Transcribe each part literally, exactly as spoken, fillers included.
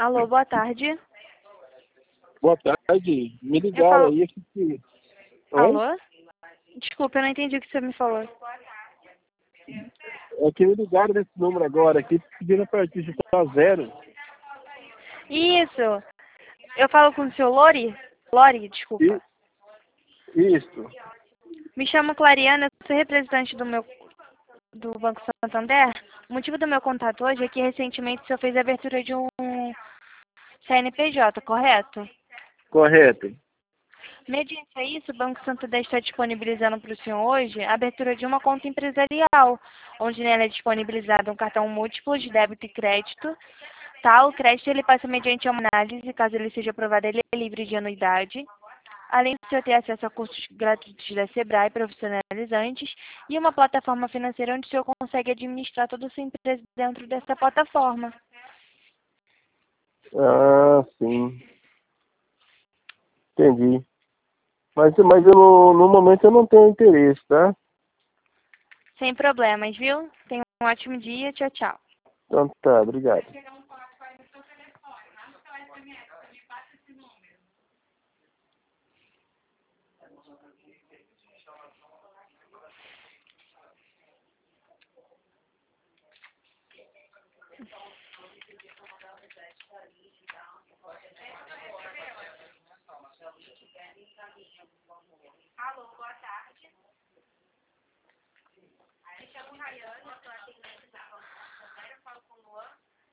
Alô, boa tarde. Boa tarde. Me Eu ligaram falo... aí. Que... Oi? Alô? Desculpa, eu não entendi o que você me falou. É que me ligaram nesse número agora aqui, pedindo para digitar zero. Isso. Eu falo com o seu Lori? Lori, desculpa. E... Isso. Me chamo Clariana, eu sou representante do meu do Banco Santander. O motivo do meu contato hoje é que recentemente o senhor fez a abertura de um C N P J, correto? Correto. Mediante a isso, o Banco Santander está disponibilizando para o senhor hoje a abertura de uma conta empresarial, onde nela é disponibilizado um cartão múltiplo de débito e crédito. Tá? O crédito ele passa mediante uma análise, caso ele seja aprovado, ele é livre de anuidade. Além do senhor ter acesso a cursos gratuitos da Sebrae profissionalizantes e uma plataforma financeira onde o senhor consegue administrar toda a sua empresa dentro dessa plataforma. Ah, sim. Entendi. Mas, mas eu no, no momento eu não tenho interesse, tá? Sem problemas, viu? Tenha um ótimo dia. Tchau, tchau. Então tá, obrigado. Alô, boa tarde. Me chamo Rayane, eu estou atendendo da Banco Santander, eu falo com o Luan.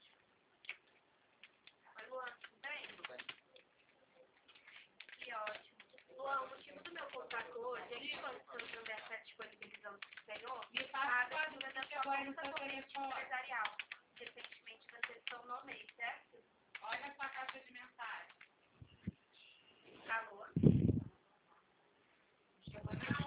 Oi, Luan, tudo bem? Tudo bem. Que ótimo. Luan, o motivo do meu contato hoje é que o Banco Santander está disponibilizando para o senhor a abertura da sua conta corrente empresarial. Recentemente vocês estão no mês, certo? Olha a sua caixa de mensagem. Alô? Chegou